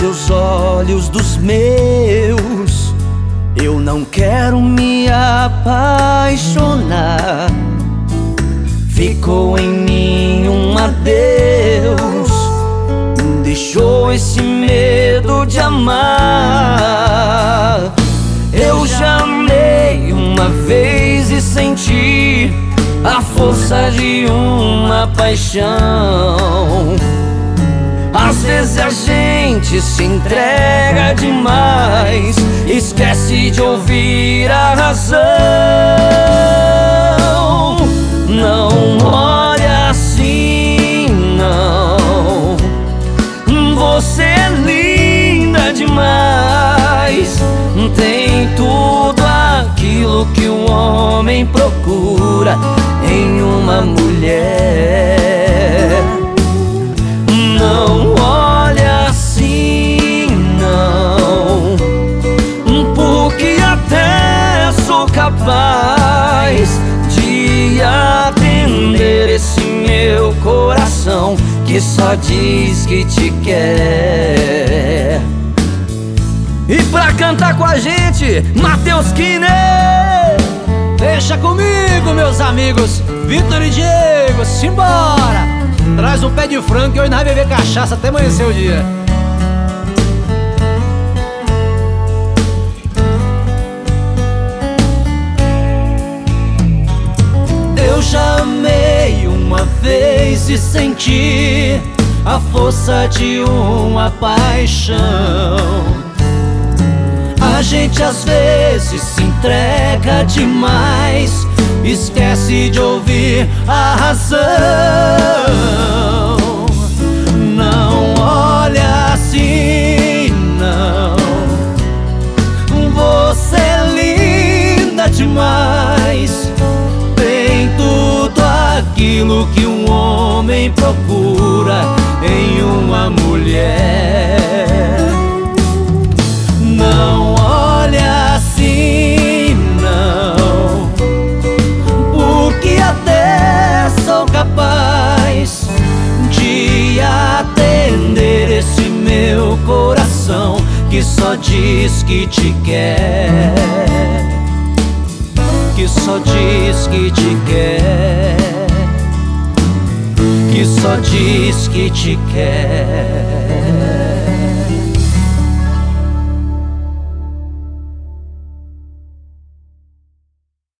seus olhos dos meus. Eu não quero me apaixonar. Ficou em mim um adeus, deixou esse medo de amar. Eu já amei uma vez e senti a força de uma paixão. Às vezes a gente se entrega demais, esquece de ouvir a razão. Não olha assim, não. Você é linda demais, tem tudo aquilo que um homem procura em uma mulher. Não olha assim, não, porque até sou capaz de atender esse meu coração que só diz que te quer. E pra cantar com a gente, Matheus Kiner. Deixa comigo, meus amigos, Vitor e Diego, simbora! Traz um pé de frango que hoje nós vamos beber cachaça até amanhecer o dia. Eu já amei uma vez e senti a força de uma paixão. A gente às vezes se entrega demais, esquece de ouvir a razão. Não olha assim, não. Você é linda demais, tem tudo aquilo que um homem procura em uma mulher. Não olha assim, não, porque até sou capaz de atender esse meu coração que só diz que te quer, que só diz que te quer, que só diz que te quer.